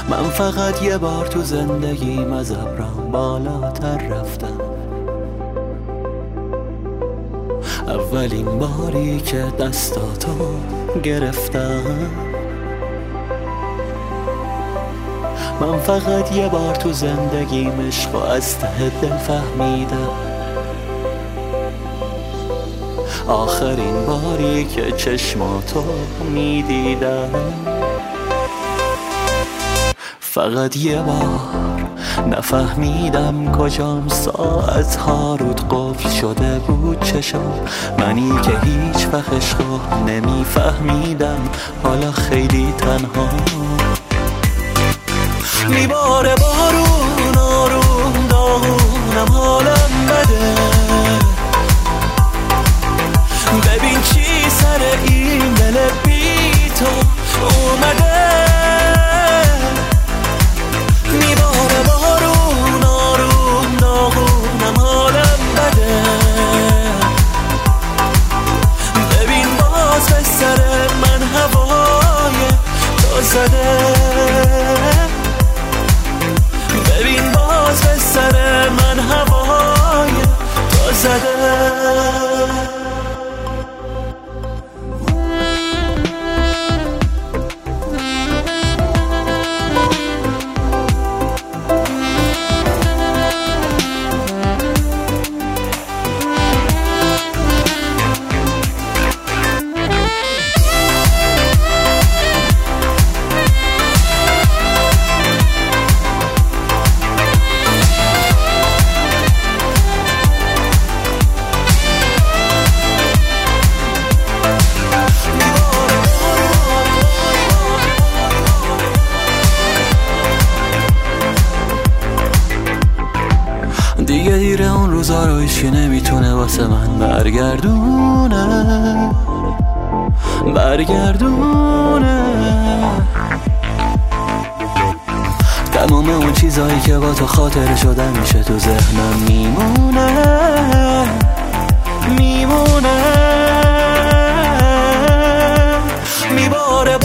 من فقط یه بار تو زندگیم از ابرام بالاتر رفتم. اولین باری که دستاتو گرفتم. من فقط یه بار تو زندگیم عشقو از ته دل فهمیدم. آخرین باری که چشماتو میدیدم. فقط یه بار نفهمیدم کجام، ساعتها رود قفل شده بود چشم. منی که هیچ وقت عشقو نمیفهمیدم، حالا خیلی تنها. میباره بارون آروم داغونم، حالم بده. ببین چی سر این دل بی تو اومده. میباره بارون آروم داغونم، حالم بده. ببین باز به سر من هوای تو زده. ببین باز به سر من هوای تو زده. دیگه دیره اون روزا رو هیچی نمیتونه واسه من برگردونه. تمام اون چیزایی که با تو خاطره شدن میشه تو ذهنم میمونه. میباره